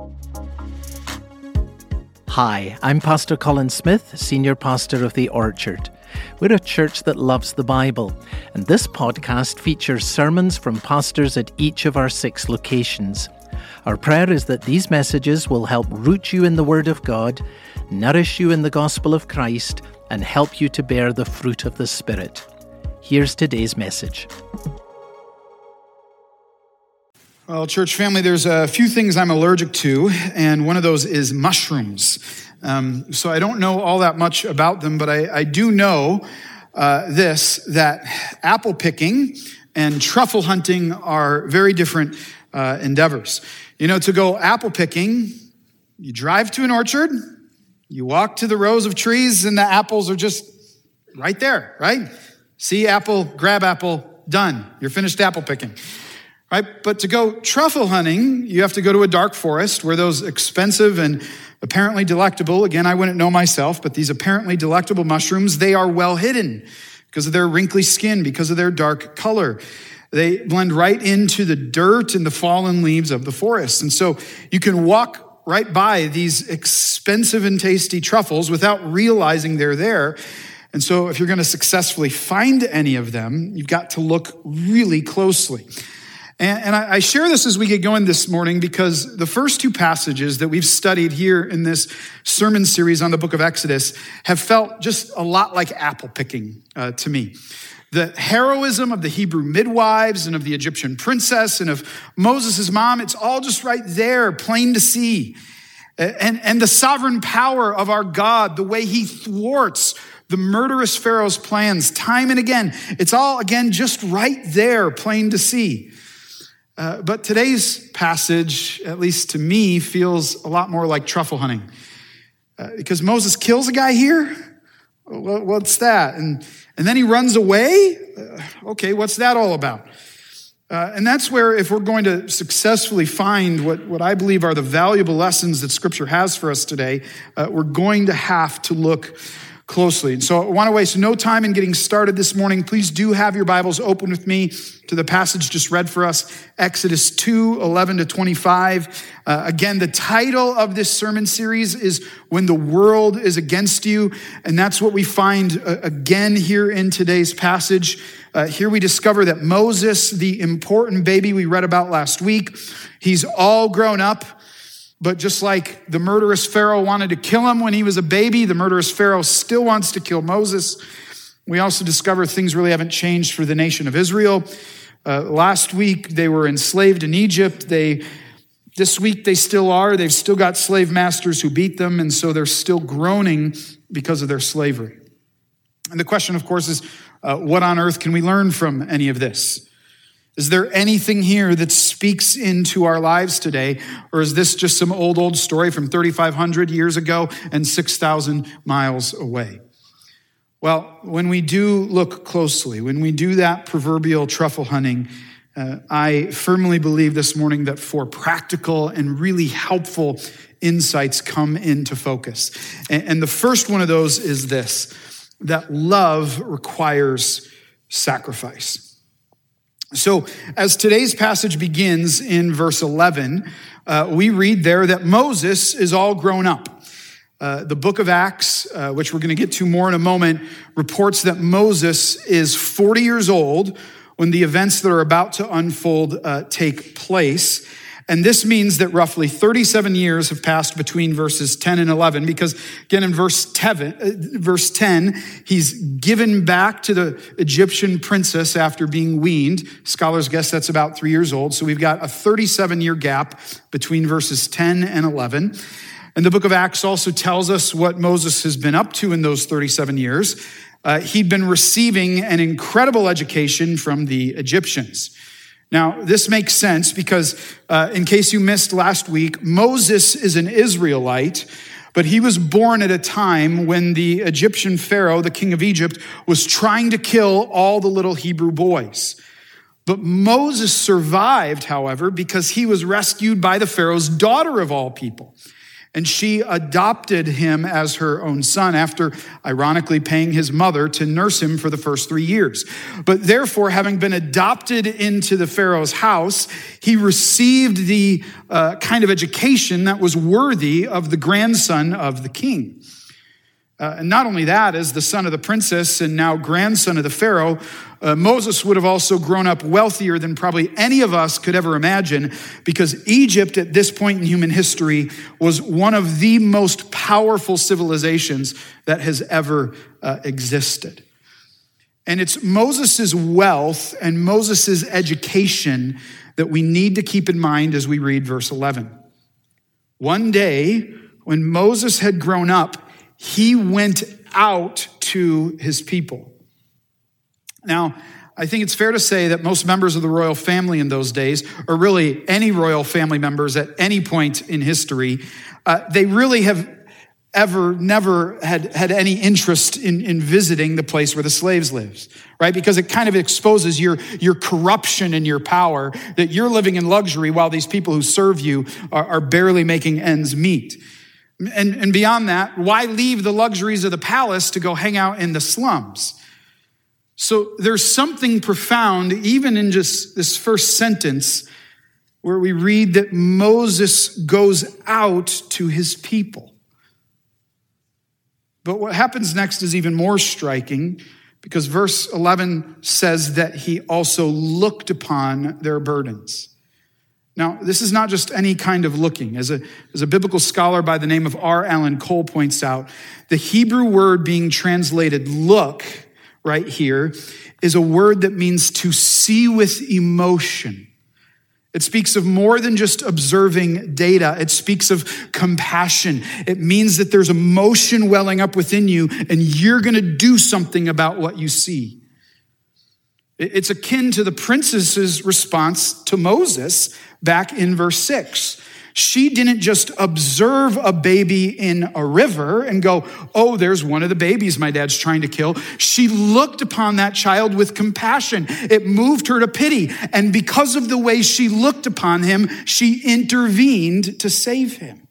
Hi, I'm Pastor Colin Smith, Senior Pastor of The Orchard. We're a church that loves the Bible, and this podcast features sermons from pastors at each of our 6 locations. Our prayer is that these messages will help root you in the Word of God, nourish you in the gospel of Christ, and help you to bear the fruit of the Spirit. Here's today's message. Well, church family, there's a few things I'm allergic to, and one of those is mushrooms. So I don't know all that much about them, but I do know that apple picking and truffle hunting are very different endeavors. You know, to go apple picking, you drive to an orchard, you walk to the rows of trees, and the apples are just right there, right? See apple, grab apple, done. You're finished apple picking. Right? But to go truffle hunting, you have to go to a dark forest where those expensive and apparently delectable, again, I wouldn't know myself, but these apparently delectable mushrooms, they are well hidden because of their wrinkly skin, because of their dark color. They blend right into the dirt and the fallen leaves of the forest. And so you can walk right by these expensive and tasty truffles without realizing they're there. And so if you're going to successfully find any of them, you've got to look really closely. And I share this as we get going this morning because the first 2 passages that we've studied here in this sermon series on the book of Exodus have felt just a lot like apple picking to me. The heroism of the Hebrew midwives and of the Egyptian princess and of Moses' mom, it's all just right there, plain to see. And the sovereign power of our God, the way he thwarts the murderous Pharaoh's plans time and again, it's all, again, just right there, plain to see. But today's passage, at least to me, feels a lot more like truffle hunting. Because Moses kills a guy here? What's that? And then he runs away? Okay, what's that all about? And that's where, if we're going to successfully find what I believe are the valuable lessons that Scripture has for us today, we're going to have to look closely. And so I want to waste no time in getting started this morning. Please do have your Bibles open with me to the passage just read for us, Exodus 2:11-25. Again, the title of this sermon series is When the World is Against You. And that's what we find again here in today's passage. Here we discover that Moses, the important baby we read about last week, he's all grown up. But just like the murderous Pharaoh wanted to kill him when he was a baby, the murderous Pharaoh still wants to kill Moses. We also discover things really haven't changed for the nation of Israel. Last week, they were enslaved in Egypt. This week, they still are. They've still got slave masters who beat them, and so they're still groaning because of their slavery. And the question, of course, is what on earth can we learn from any of this? Is there anything here that speaks into our lives today? Or is this just some old story from 3,500 years ago and 6,000 miles away? Well, when we do look closely, when we do that proverbial truffle hunting, I firmly believe this morning that 4 practical and really helpful insights come into focus. And the first one of those is this, that love requires sacrifice. So as today's passage begins in verse 11, we read there that Moses is all grown up. The book of Acts, which we're going to get to more in a moment, reports that Moses is 40 years old when the events that are about to unfold take place. And this means that roughly 37 years have passed between verses 10 and 11, because again, in verse 10, he's given back to the Egyptian princess after being weaned. Scholars guess that's about 3 years old. So we've got a 37-year gap between verses 10 and 11. And the book of Acts also tells us what Moses has been up to in those 37 years. He'd been receiving an incredible education from the Egyptians. Now, this makes sense because in case you missed last week, Moses is an Israelite, but he was born at a time when the Egyptian Pharaoh, the king of Egypt, was trying to kill all the little Hebrew boys. But Moses survived, however, because he was rescued by the Pharaoh's daughter of all people. And she adopted him as her own son after, ironically, paying his mother to nurse him for the first 3 years. But therefore, having been adopted into the Pharaoh's house, he received the kind of education that was worthy of the grandson of the king. And not only that, as the son of the princess and now grandson of the Pharaoh, Moses would have also grown up wealthier than probably any of us could ever imagine, because Egypt at this point in human history was one of the most powerful civilizations that has ever existed. And it's Moses' wealth and Moses' education that we need to keep in mind as we read verse 11. One day, when Moses had grown up, he went out to his people. Now, I think it's fair to say that most members of the royal family in those days, or really any royal family members at any point in history, they really have never had any interest in visiting the place where the slaves lives, right? Because it kind of exposes your corruption and your power, that you're living in luxury while these people who serve you are barely making ends meet. And beyond that, why leave the luxuries of the palace to go hang out in the slums? So there's something profound, even in just this first sentence, where we read that Moses goes out to his people. But what happens next is even more striking, because verse 11 says that he also looked upon their burdens. Now, this is not just any kind of looking. As a biblical scholar by the name of R. Alan Cole points out, the Hebrew word being translated look right here is a word that means to see with emotion. It speaks of more than just observing data. It speaks of compassion. It means that there's emotion welling up within you and you're going to do something about what you see. It's akin to the princess's response to Moses back in verse 6. She didn't just observe a baby in a river and go, oh, there's one of the babies my dad's trying to kill. She looked upon that child with compassion. It moved her to pity. And because of the way she looked upon him, she intervened to save him.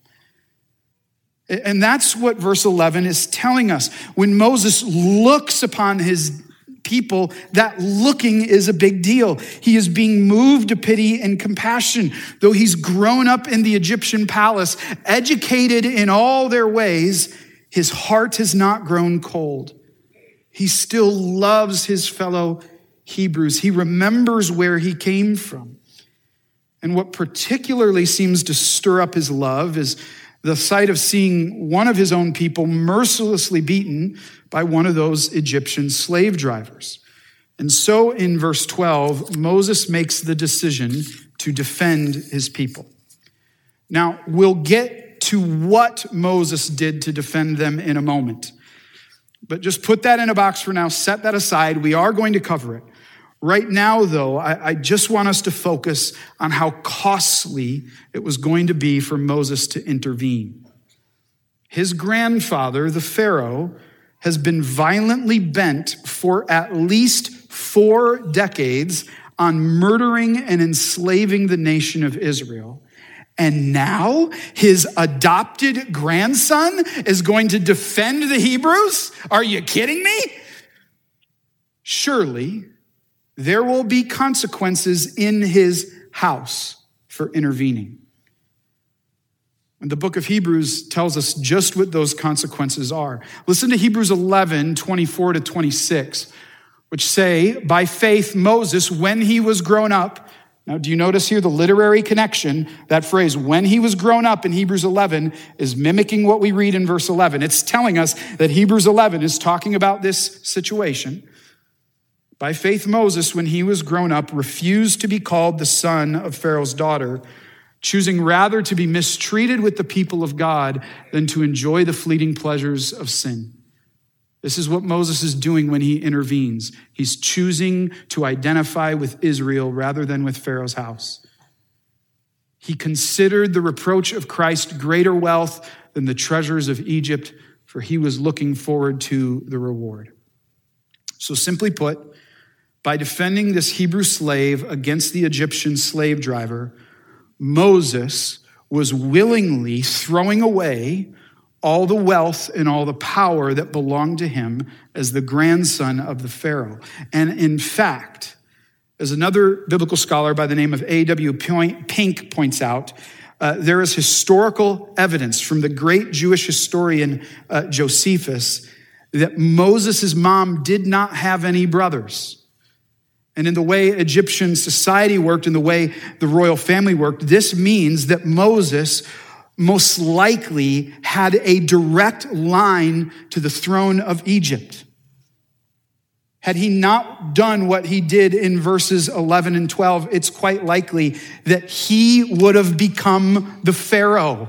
And that's what verse 11 is telling us. When Moses looks upon his people, that looking is a big deal. He is being moved to pity and compassion. Though he's grown up in the Egyptian palace, educated in all their ways, his heart has not grown cold. He still loves his fellow Hebrews. He remembers where he came from. And what particularly seems to stir up his love is the sight of seeing one of his own people mercilessly beaten by one of those Egyptian slave drivers. And so in verse 12, Moses makes the decision to defend his people. Now, we'll get to what Moses did to defend them in a moment. But just put that in a box for now, set that aside. We are going to cover it. Right now, though, I just want us to focus on how costly it was going to be for Moses to intervene. His grandfather, the Pharaoh, has been violently bent for at least 4 decades on murdering and enslaving the nation of Israel. And now his adopted grandson is going to defend the Hebrews? Are you kidding me? Surely there will be consequences in his house for intervening. And the book of Hebrews tells us just what those consequences are. Listen to Hebrews 11, 24 to 26, which say, by faith, Moses, when he was grown up. Now, do you notice here the literary connection? That phrase, when he was grown up in Hebrews 11, is mimicking what we read in verse 11. It's telling us that Hebrews 11 is talking about this situation. By faith, Moses, when he was grown up, refused to be called the son of Pharaoh's daughter, choosing rather to be mistreated with the people of God than to enjoy the fleeting pleasures of sin. This is what Moses is doing when he intervenes. He's choosing to identify with Israel rather than with Pharaoh's house. He considered the reproach of Christ greater wealth than the treasures of Egypt, for he was looking forward to the reward. So simply put, by defending this Hebrew slave against the Egyptian slave driver, Moses was willingly throwing away all the wealth and all the power that belonged to him as the grandson of the Pharaoh. And in fact, as another biblical scholar by the name of A.W. Pink points out, there is historical evidence from the great Jewish historian Josephus that Moses' mom did not have any brothers. And in the way Egyptian society worked, in the way the royal family worked, this means that Moses most likely had a direct line to the throne of Egypt. Had he not done what he did in verses 11 and 12, it's quite likely that he would have become the Pharaoh.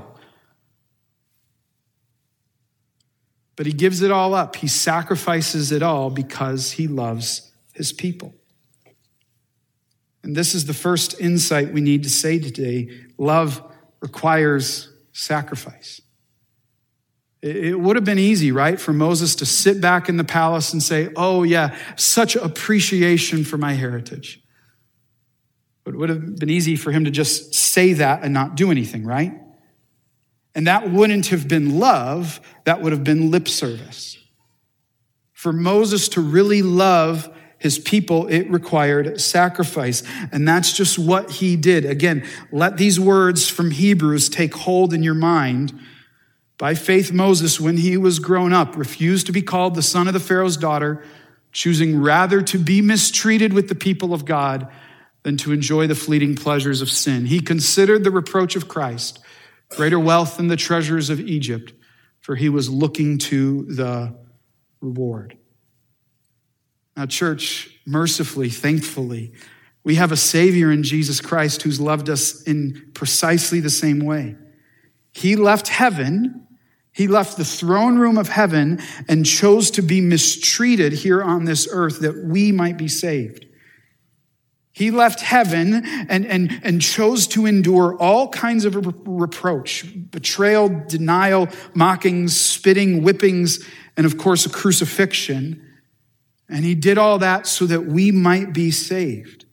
But he gives it all up. He sacrifices it all because he loves his people. And this is the first insight we need to say today. Love requires sacrifice. It would have been easy, right, for Moses to sit back in the palace and say, oh yeah, such appreciation for my heritage. It would have been easy for him to just say that and not do anything, right? And that wouldn't have been love, that would have been lip service. For Moses to really love his people, it required sacrifice. And that's just what he did. Again, let these words from Hebrews take hold in your mind. By faith, Moses, when he was grown up, refused to be called the son of the Pharaoh's daughter, choosing rather to be mistreated with the people of God than to enjoy the fleeting pleasures of sin. He considered the reproach of Christ greater wealth than the treasures of Egypt, for he was looking to the reward. Now, church, mercifully, thankfully, we have a Savior in Jesus Christ who's loved us in precisely the same way. He left heaven, he left the throne room of heaven and chose to be mistreated here on this earth that we might be saved. He left heaven and chose to endure all kinds of reproach, betrayal, denial, mockings, spitting, whippings, and of course a crucifixion. And he did all that so that we might be saved.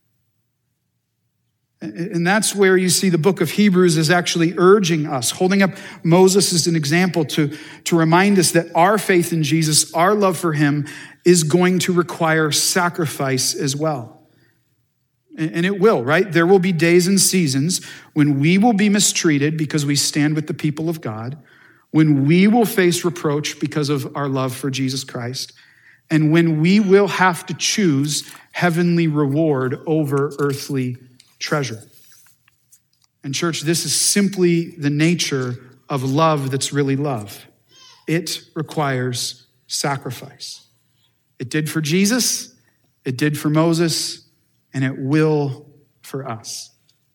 And that's where you see the book of Hebrews is actually urging us, holding up Moses as an example to remind us that our faith in Jesus, our love for him, is going to require sacrifice as well. And it will, right? There will be days and seasons when we will be mistreated because we stand with the people of God, when we will face reproach because of our love for Jesus Christ, and when we will have to choose heavenly reward over earthly treasure. And church, this is simply the nature of love that's really love. It requires sacrifice. It did for Jesus, it did for Moses, and it will for us.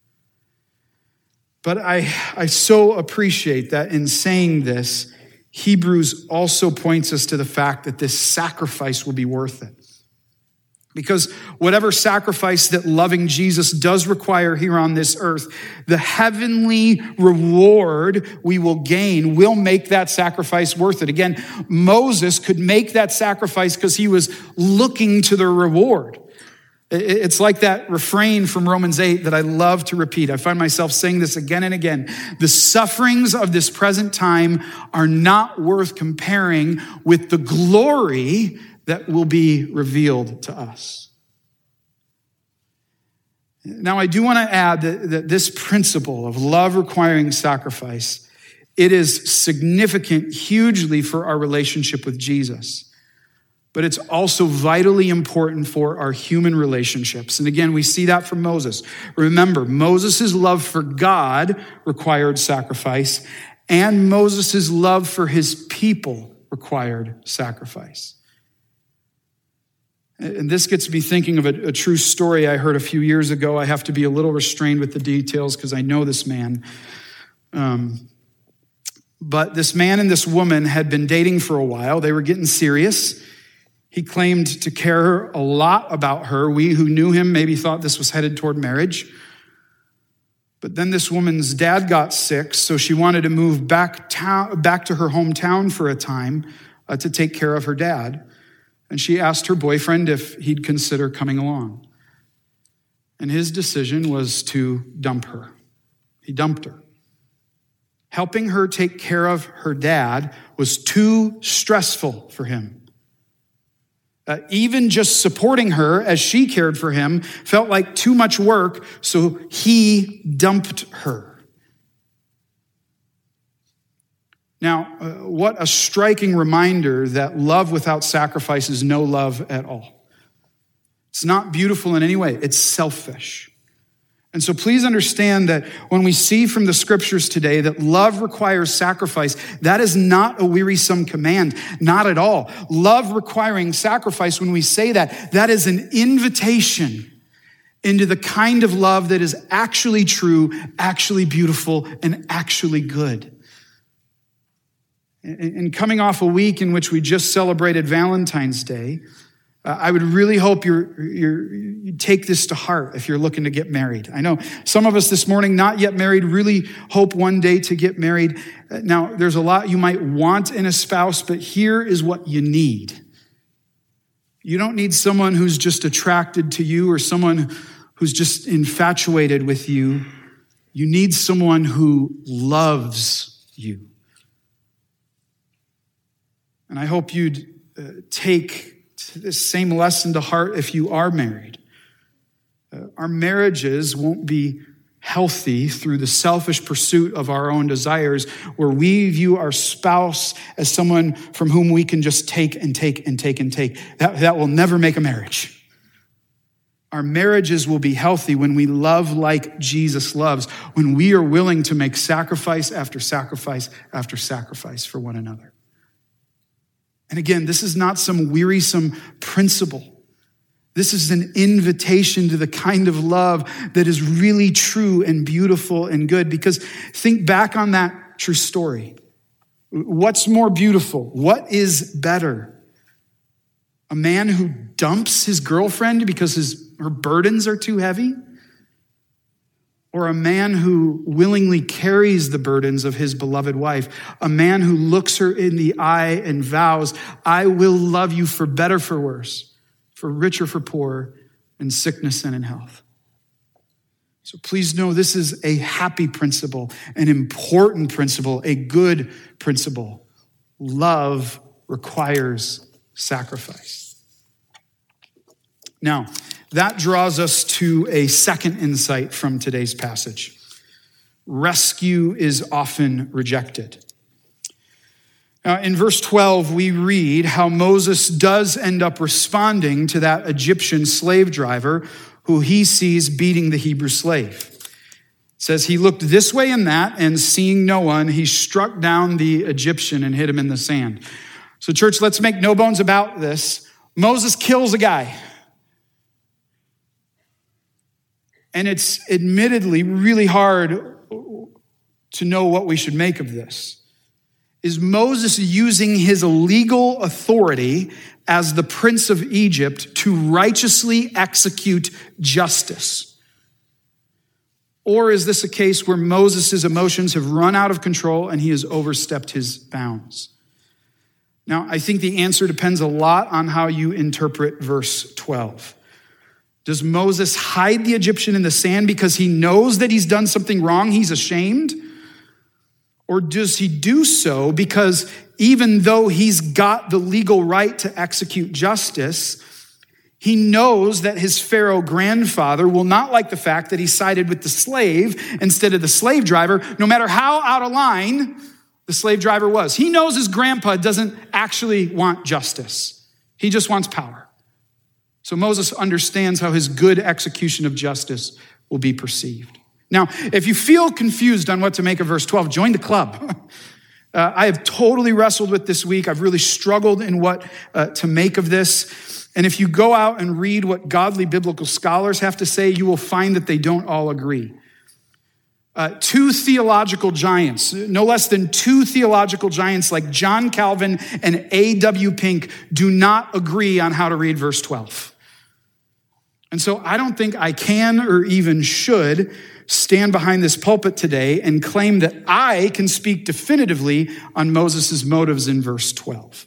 But I so appreciate that in saying this, Hebrews also points us to the fact that this sacrifice will be worth it. Because whatever sacrifice that loving Jesus does require here on this earth, the heavenly reward we will gain will make that sacrifice worth it. Again, Moses could make that sacrifice because he was looking to the reward. It's like that refrain from Romans 8 that I love to repeat. I find myself saying this again and again. The sufferings of this present time are not worth comparing with the glory that will be revealed to us. Now, I do want to add that this principle of love requiring sacrifice, it is significant hugely for our relationship with Jesus. But it's also vitally important for our human relationships. And again, we see that from Moses. Remember, Moses' love for God required sacrifice, and Moses' love for his people required sacrifice. And this gets me thinking of a true story I heard a few years ago. I have to be a little restrained with the details because I know this man. But this man and this woman had been dating for a while. They were getting serious. He claimed to care a lot about her. We who knew him maybe thought this was headed toward marriage. But then this woman's dad got sick, so she wanted to move back to her hometown for a time to take care of her dad. And she asked her boyfriend if he'd consider coming along. And his decision was to dump her. He dumped her. helping her take care of her dad was too stressful for him. Even just supporting her as she cared for him felt like too much work, so he dumped her. Now, what a striking reminder that love without sacrifice is no love at all. It's not beautiful in any way. It's selfish. And so please understand that when we see from the scriptures today that love requires sacrifice, that is not a wearisome command, not at all. Love requiring sacrifice, when we say that, that is an invitation into the kind of love that is actually true, actually beautiful, and actually good. And coming off a week in which we just celebrated Valentine's Day, I would really hope you take this to heart if you're looking to get married. I know some of us this morning, not yet married, really hope one day to get married. Now, there's a lot you might want in a spouse, but here is what you need. You don't need someone who's just attracted to you or someone who's just infatuated with you. You need someone who loves you. And I hope you'd take this same lesson to heart if you are married. Our marriages won't be healthy through the selfish pursuit of our own desires, where we view our spouse as someone from whom we can just take and take and take and take. That will never make a marriage. Our marriages will be healthy when we love like Jesus loves, when we are willing to make sacrifice after sacrifice after sacrifice for one another. And again, this is not some wearisome principle. This is an invitation to the kind of love that is really true and beautiful and good. Because think back on that true story. What's more beautiful? What is better? A man who dumps his girlfriend because her burdens are too heavy? Or a man who willingly carries the burdens of his beloved wife, a man who looks her in the eye and vows, I will love you for better, for worse, for richer, for poor, in sickness and in health. So please know this is a happy principle, an important principle, a good principle. Love requires sacrifice. Now, that draws us to a second insight from today's passage. Rescue is often rejected. Now, in verse 12, we read how Moses does end up responding to that Egyptian slave driver who he sees beating the Hebrew slave. It says he looked this way and that, and seeing no one, he struck down the Egyptian and hit him in the sand. So church, let's make no bones about this. Moses kills a guy. And it's admittedly really hard to know what we should make of this. Is Moses using his legal authority as the prince of Egypt to righteously execute justice? Or is this a case where Moses' emotions have run out of control and he has overstepped his bounds? Now, I think the answer depends a lot on how you interpret verse 12. Does Moses hide the Egyptian in the sand because he knows that he's done something wrong, he's ashamed? Or does he do so because even though he's got the legal right to execute justice, he knows that his Pharaoh grandfather will not like the fact that he sided with the slave instead of the slave driver, no matter how out of line the slave driver was. He knows his grandpa doesn't actually want justice. He just wants power. So Moses understands how his good execution of justice will be perceived. Now, if you feel confused on what to make of verse 12, join the club. I have totally wrestled with this week. I've really struggled in what to make of this. And if you go out and read what godly biblical scholars have to say, you will find that they don't all agree. Two theological giants, no less than two theological giants like John Calvin and A.W. Pink, do not agree on how to read verse 12. And so I don't think I can or even should stand behind this pulpit today and claim that I can speak definitively on Moses' motives in verse 12.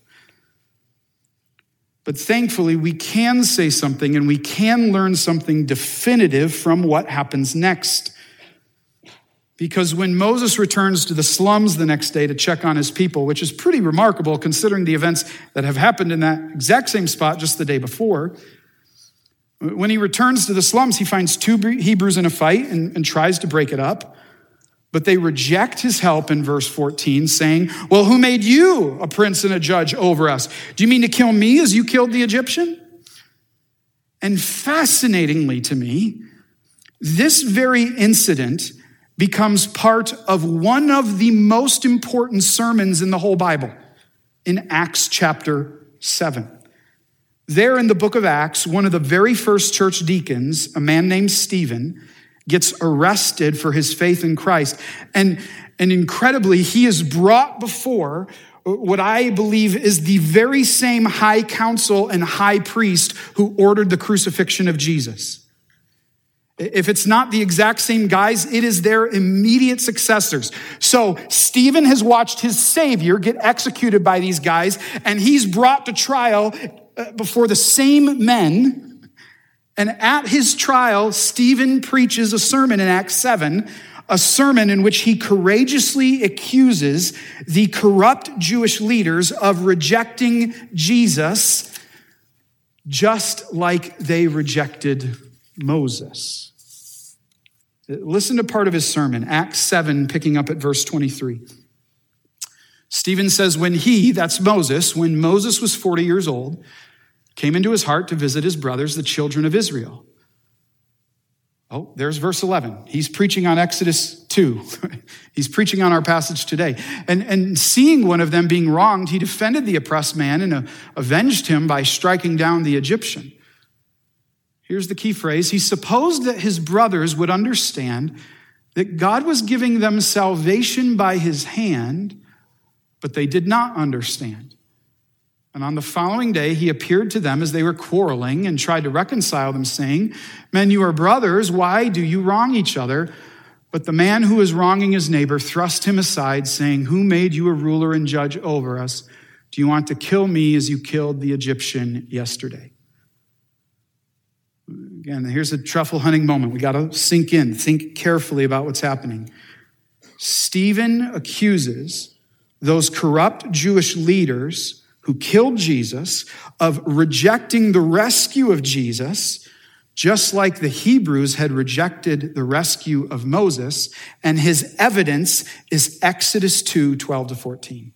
But thankfully, we can say something and we can learn something definitive from what happens next. Because when Moses returns to the slums the next day to check on his people, which is pretty remarkable considering the events that have happened in that exact same spot just the day before, when he returns to the slums, he finds two Hebrews in a fight and tries to break it up. But they reject his help in verse 14, saying, well, who made you a prince and a judge over us? Do you mean to kill me as you killed the Egyptian? And fascinatingly to me, this very incident becomes part of one of the most important sermons in the whole Bible, in Acts chapter 7. There in the book of Acts, one of the very first church deacons, a man named Stephen, gets arrested for his faith in Christ. And incredibly, he is brought before what I believe is the very same high council and high priest who ordered the crucifixion of Jesus. If it's not the exact same guys, it is their immediate successors. So Stephen has watched his Savior get executed by these guys, and he's brought to trial before the same men. And at his trial, Stephen preaches a sermon in Acts 7, a sermon in which he courageously accuses the corrupt Jewish leaders of rejecting Jesus, just like they rejected Moses. Listen to part of his sermon, Acts 7, picking up at verse 23. Stephen says, when Moses was 40 years old, came into his heart to visit his brothers, the children of Israel. Oh, there's verse 11. He's preaching on Exodus 2. He's preaching on our passage today. And seeing one of them being wronged, he defended the oppressed man and avenged him by striking down the Egyptian. Here's the key phrase. He supposed that his brothers would understand that God was giving them salvation by his hand, but they did not understand. And on the following day, he appeared to them as they were quarreling and tried to reconcile them, saying, men, you are brothers. Why do you wrong each other? But the man who was wronging his neighbor thrust him aside, saying, who made you a ruler and judge over us? Do you want to kill me as you killed the Egyptian yesterday? Again, here's a truffle hunting moment. We got to sink in, think carefully about what's happening. Stephen accuses those corrupt Jewish leaders who killed Jesus of rejecting the rescue of Jesus, just like the Hebrews had rejected the rescue of Moses, and his evidence is Exodus 2, 12 to 14.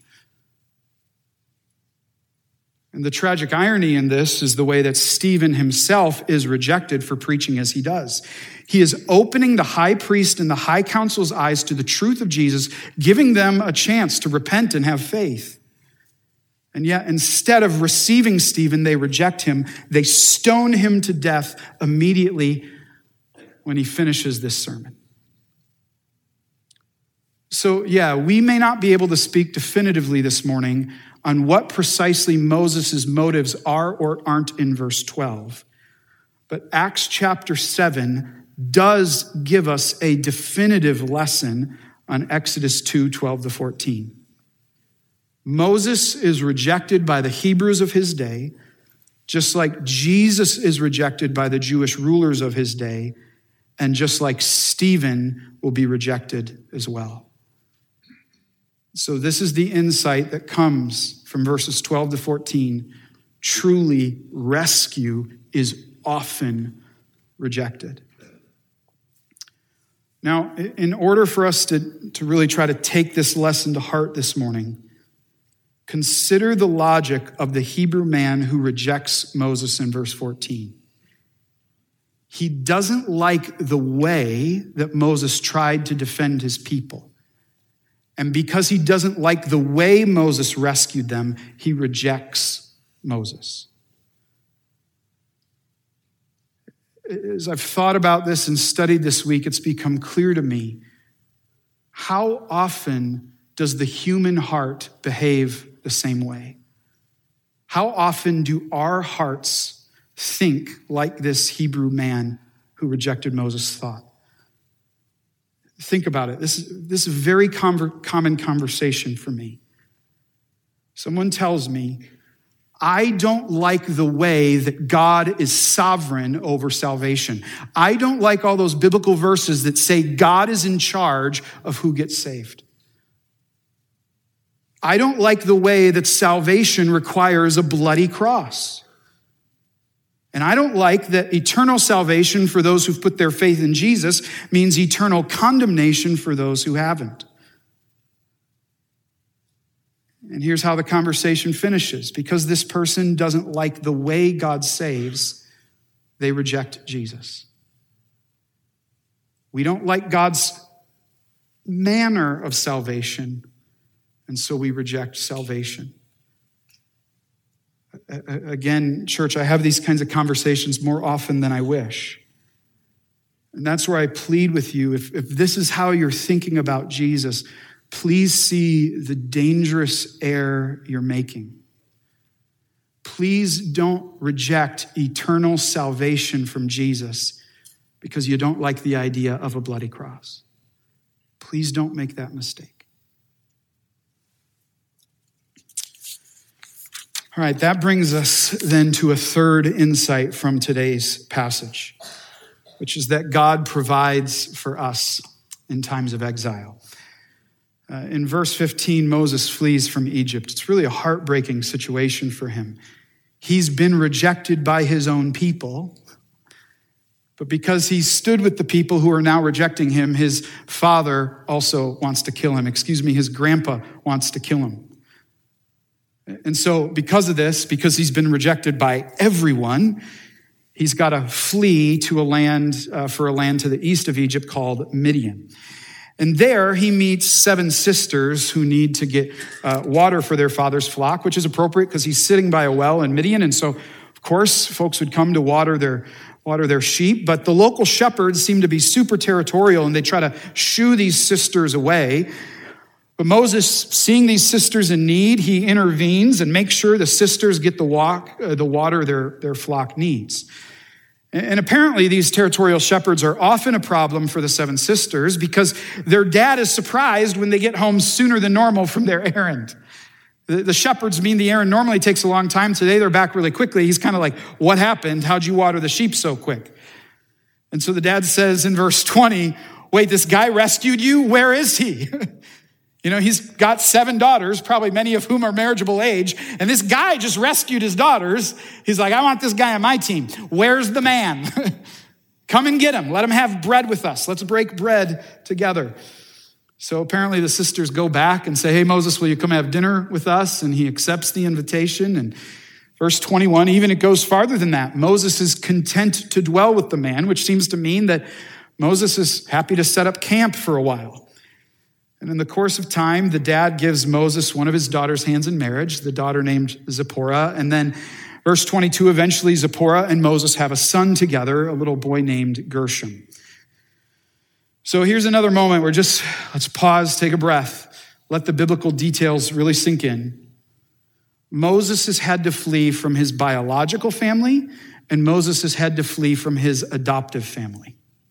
And the tragic irony in this is the way that Stephen himself is rejected for preaching as he does. He is opening the high priest and the high council's eyes to the truth of Jesus, giving them a chance to repent and have faith. And yet, instead of receiving Stephen, they reject him. They stone him to death immediately when he finishes this sermon. So, we may not be able to speak definitively this morning on what precisely Moses' motives are or aren't in verse 12. But Acts chapter 7 does give us a definitive lesson on Exodus 2, 12 to 14. Moses is rejected by the Hebrews of his day, just like Jesus is rejected by the Jewish rulers of his day, and just like Stephen will be rejected as well. So this is the insight that comes from verses 12 to 14. Truly, rescue is often rejected. Now, in order for us to really try to take this lesson to heart this morning, consider the logic of the Hebrew man who rejects Moses in verse 14. He doesn't like the way that Moses tried to defend his people. And because he doesn't like the way Moses rescued them, he rejects Moses. As I've thought about this and studied this week, it's become clear to me how often does the human heart behave the same way? How often do our hearts think like this Hebrew man who rejected Moses thought? Think about it. This is a very common conversation for me. Someone tells me, I don't like the way that God is sovereign over salvation. I don't like all those biblical verses that say God is in charge of who gets saved. I don't like the way that salvation requires a bloody cross. And I don't like that eternal salvation for those who've put their faith in Jesus means eternal condemnation for those who haven't. And here's how the conversation finishes. Because this person doesn't like the way God saves, they reject Jesus. We don't like God's manner of salvation, and so we reject salvation. Again, church, I have these kinds of conversations more often than I wish. And that's where I plead with you, if this is how you're thinking about Jesus, please see the dangerous error you're making. Please don't reject eternal salvation from Jesus because you don't like the idea of a bloody cross. Please don't make that mistake. All right, that brings us then to a third insight from today's passage, which is that God provides for us in times of exile. In verse 15, Moses flees from Egypt. It's really a heartbreaking situation for him. He's been rejected by his own people, but because he stood with the people who are now rejecting him, his father also wants to kill him. His grandpa wants to kill him. And so because of this, because he's been rejected by everyone, he's got to flee to a land to the east of Egypt called Midian. And there he meets 7 sisters who need to get water for their father's flock, which is appropriate because he's sitting by a well in Midian. And so, of course, folks would come to water their sheep. But the local shepherds seem to be super territorial, and they try to shoo these sisters away. But Moses, seeing these sisters in need, he intervenes and makes sure the sisters get the water their flock needs. And apparently these territorial shepherds are often a problem for the 7 sisters because their dad is surprised when they get home sooner than normal from their errand. The shepherds mean the errand normally takes a long time. Today they're back really quickly. He's kind of like, what happened? How'd you water the sheep so quick? And so the dad says in verse 20, wait, this guy rescued you? Where is he? He's got 7 daughters, probably many of whom are marriageable age. And this guy just rescued his daughters. He's like, I want this guy on my team. Where's the man? Come and get him. Let him have bread with us. Let's break bread together. So apparently the sisters go back and say, hey, Moses, will you come have dinner with us? And he accepts the invitation. And verse 21, even it goes farther than that. Moses is content to dwell with the man, which seems to mean that Moses is happy to set up camp for a while. And in the course of time, the dad gives Moses one of his daughter's hands in marriage, the daughter named Zipporah. And then verse 22, eventually Zipporah and Moses have a son together, a little boy named Gershom. So here's another moment where let's pause, take a breath, let the biblical details really sink in. Moses has had to flee from his biological family, and Moses has had to flee from his adoptive family.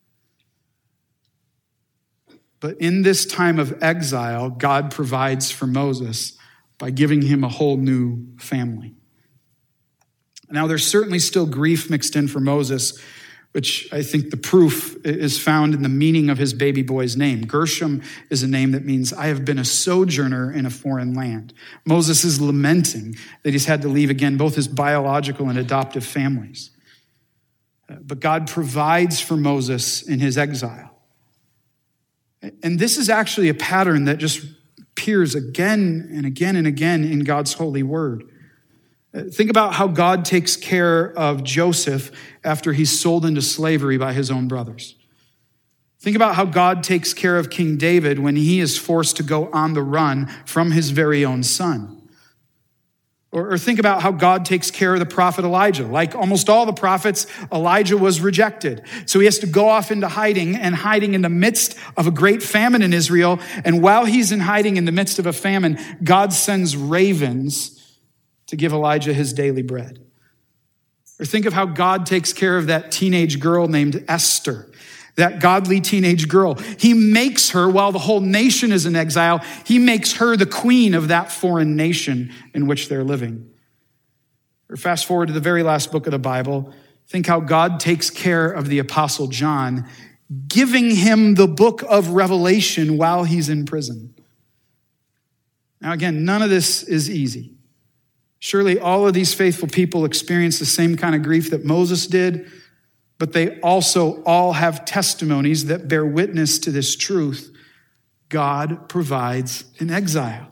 But in this time of exile, God provides for Moses by giving him a whole new family. Now, there's certainly still grief mixed in for Moses, which I think the proof is found in the meaning of his baby boy's name. Gershom is a name that means I have been a sojourner in a foreign land. Moses is lamenting that he's had to leave again both his biological and adoptive families. But God provides for Moses in his exile. And this is actually a pattern that just appears again and again and again in God's holy word. Think about how God takes care of Joseph after he's sold into slavery by his own brothers. Think about how God takes care of King David when he is forced to go on the run from his very own son. Or think about how God takes care of the prophet Elijah. Like almost all the prophets, Elijah was rejected. So he has to go off into hiding in the midst of a great famine in Israel. And while he's in hiding in the midst of a famine, God sends ravens to give Elijah his daily bread. Or think of how God takes care of that teenage girl named Esther, that godly teenage girl. He makes her, while the whole nation is in exile, he makes her the queen of that foreign nation in which they're living. Or fast forward to the very last book of the Bible. Think how God takes care of the Apostle John, giving him the book of Revelation while he's in prison. Now again, none of this is easy. Surely all of these faithful people experience the same kind of grief that Moses did, but they also all have testimonies that bear witness to this truth. God provides in exile.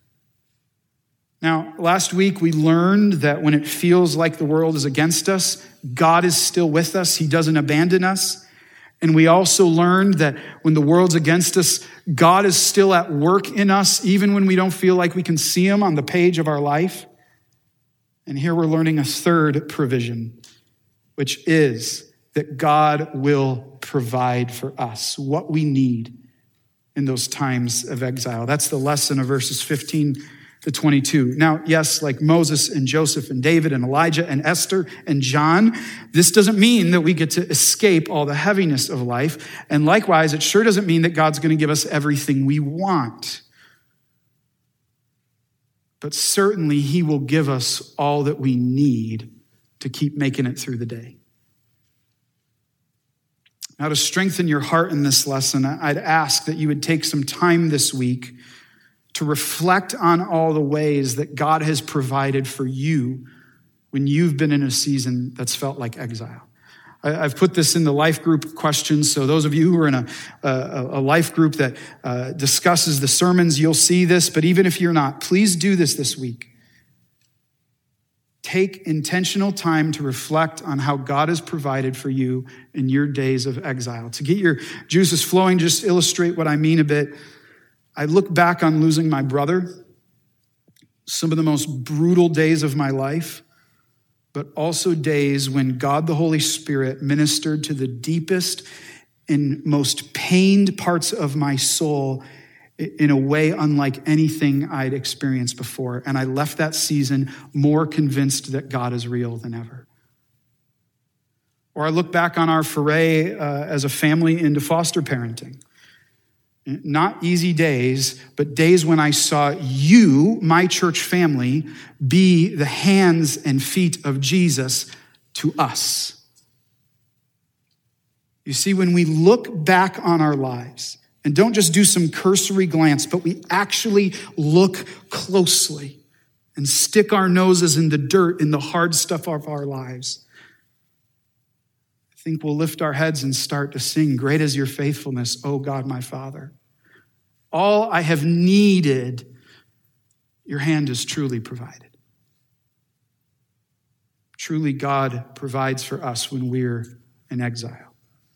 Now, last week we learned that when it feels like the world is against us, God is still with us. He doesn't abandon us. And we also learned that when the world's against us, God is still at work in us, even when we don't feel like we can see him on the page of our life. And here we're learning a third provision, which is that God will provide for us what we need in those times of exile. That's the lesson of verses 15 to 22. Now, yes, like Moses and Joseph and David and Elijah and Esther and John, this doesn't mean that we get to escape all the heaviness of life. And likewise, it sure doesn't mean that God's going to give us everything we want. But certainly he will give us all that we need to keep making it through the day. Now, to strengthen your heart in this lesson, I'd ask that you would take some time this week to reflect on all the ways that God has provided for you when you've been in a season that's felt like exile. I've put this in the life group questions, so those of you who are in a life group that discusses the sermons, you'll see this, but even if you're not, please do this week. Take intentional time to reflect on how God has provided for you in your days of exile. To get your juices flowing, just illustrate what I mean a bit. I look back on losing my brother, some of the most brutal days of my life, but also days when God the Holy Spirit ministered to the deepest and most pained parts of my soul in a way unlike anything I'd experienced before. And I left that season more convinced that God is real than ever. Or I look back on our foray as a family into foster parenting. Not easy days, but days when I saw you, my church family, be the hands and feet of Jesus to us. You see, when we look back on our lives, and don't just do some cursory glance, but we actually look closely and stick our noses in the dirt, in the hard stuff of our lives, I think we'll lift our heads and start to sing, "Great is your faithfulness, O God, my Father. All I have needed, your hand has truly provided." Truly, God provides for us when we're in exile.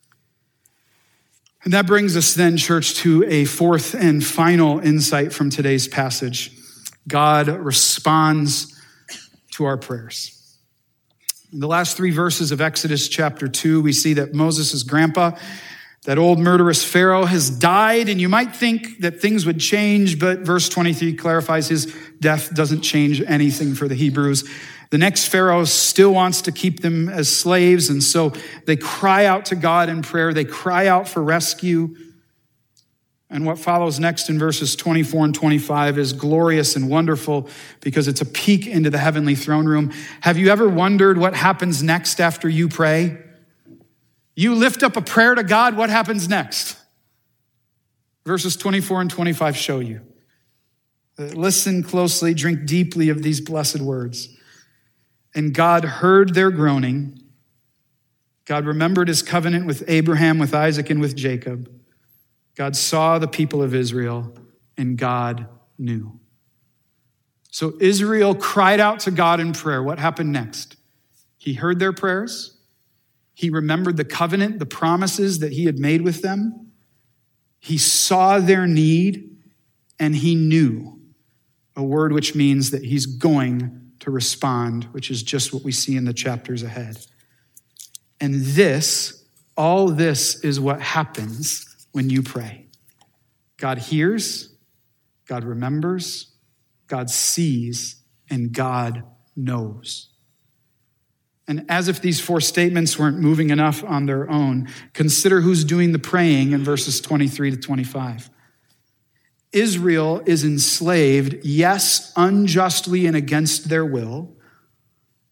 And that brings us then, church, to a fourth and final insight from today's passage. God responds to our prayers. In the last 3 verses of Exodus chapter 2, we see that Moses' grandpa, that old murderous Pharaoh, has died, and you might think that things would change, but verse 23 clarifies his death doesn't change anything for the Hebrews. The next Pharaoh still wants to keep them as slaves, and so they cry out to God in prayer. They cry out for rescue. And what follows next in verses 24 and 25 is glorious and wonderful because it's a peek into the heavenly throne room. Have you ever wondered what happens next after you pray? You lift up a prayer to God, what happens next? Verses 24 and 25 show you. Listen closely, drink deeply of these blessed words. And God heard their groaning. God remembered his covenant with Abraham, with Isaac, and with Jacob. God saw the people of Israel, and God knew. So Israel cried out to God in prayer. What happened next? He heard their prayers. He remembered the covenant, the promises that he had made with them. He saw their need, and he knew, a word which means that he's going to respond, which is just what we see in the chapters ahead. And all this is what happens when you pray. God hears, God remembers, God sees, and God knows. And as if these 4 statements weren't moving enough on their own, consider who's doing the praying in verses 23 to 25. Israel is enslaved, yes, unjustly and against their will,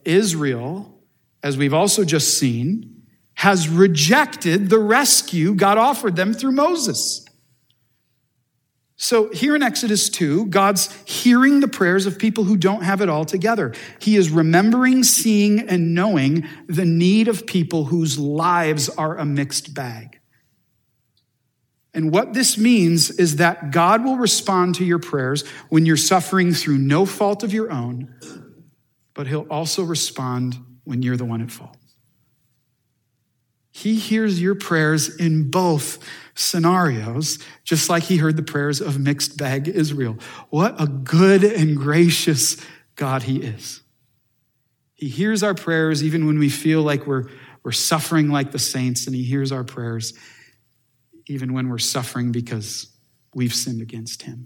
Israel, as we've also just seen, has rejected the rescue God offered them through Moses. So here in Exodus 2, God's hearing the prayers of people who don't have it all together. He is remembering, seeing, and knowing the need of people whose lives are a mixed bag. And what this means is that God will respond to your prayers when you're suffering through no fault of your own, but he'll also respond when you're the one at fault. He hears your prayers in both scenarios, just like he heard the prayers of mixed bag Israel. What a good and gracious God he is. He hears our prayers even when we feel like we're suffering like the saints, and he hears our prayers even when we're suffering because we've sinned against him.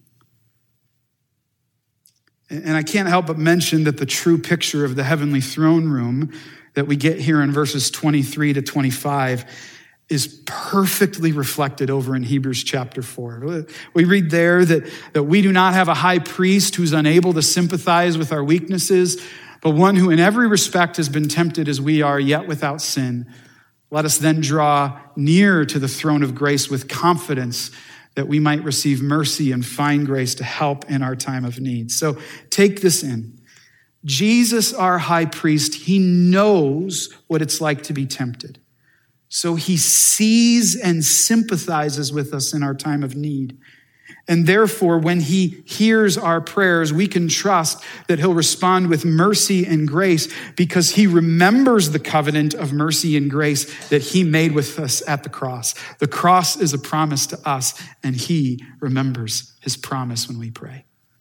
And I can't help but mention that the true picture of the heavenly throne room that we get here in verses 23 to 25 is perfectly reflected over in Hebrews chapter 4. We read there that we do not have a high priest who's unable to sympathize with our weaknesses, but one who in every respect has been tempted as we are, yet without sin. Let us then draw near to the throne of grace with confidence that we might receive mercy and find grace to help in our time of need. So take this in. Jesus, our high priest, he knows what it's like to be tempted. So he sees and sympathizes with us in our time of need. And therefore, when he hears our prayers, we can trust that he'll respond with mercy and grace because he remembers the covenant of mercy and grace that he made with us at the cross. The cross is a promise to us, and he remembers his promise when we pray.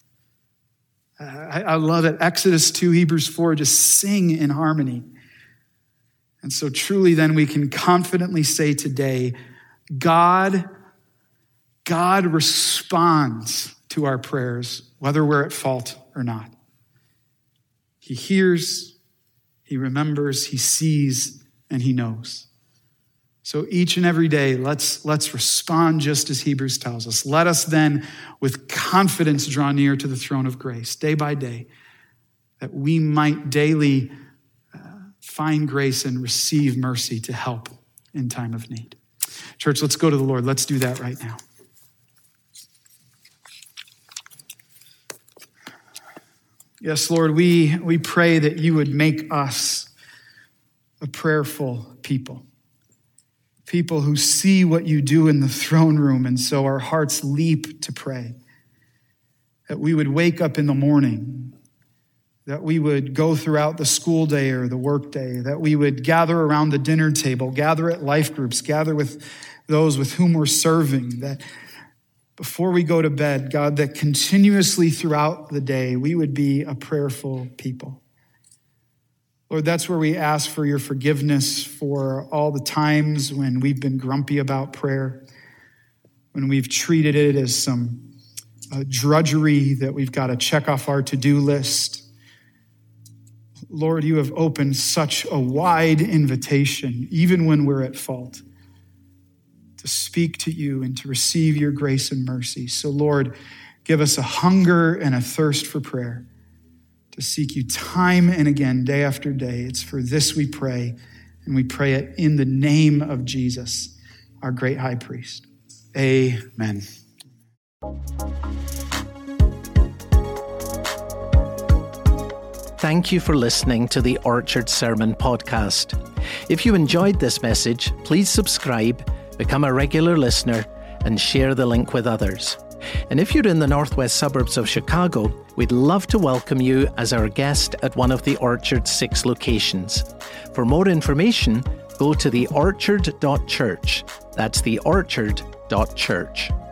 I love it. Exodus 2, Hebrews 4 just sing in harmony. And so truly then we can confidently say today, God responds to our prayers, whether we're at fault or not. He hears, he remembers, he sees, and he knows. So each and every day, let's respond just as Hebrews tells us. Let us then, with confidence, draw near to the throne of grace, day by day, that we might daily find grace and receive mercy to help in time of need. Church, let's go to the Lord. Let's do that right now. Yes, Lord, we pray that you would make us a prayerful people. People who see what you do in the throne room, and so our hearts leap to pray. That we would wake up in the morning, that we would go throughout the school day or the work day, that we would gather around the dinner table, gather at life groups, gather with those with whom we're serving, that before we go to bed, God, that continuously throughout the day, we would be a prayerful people. Lord, that's where we ask for your forgiveness for all the times when we've been grumpy about prayer, when we've treated it as some drudgery that we've got to check off our to-do list. Lord, you have opened such a wide invitation, even when we're at fault, to speak to you and to receive your grace and mercy. So Lord, give us a hunger and a thirst for prayer, to seek you time and again, day after day. It's for this we pray, and we pray it in the name of Jesus, our great high priest. Amen. Thank you for listening to the Orchard Sermon Podcast. If you enjoyed this message, please subscribe, become a regular listener, and share the link with others. And if you're in the northwest suburbs of Chicago, we'd love to welcome you as our guest at one of the Orchard's 6 locations. For more information, go to theorchard.church. That's theorchard.church.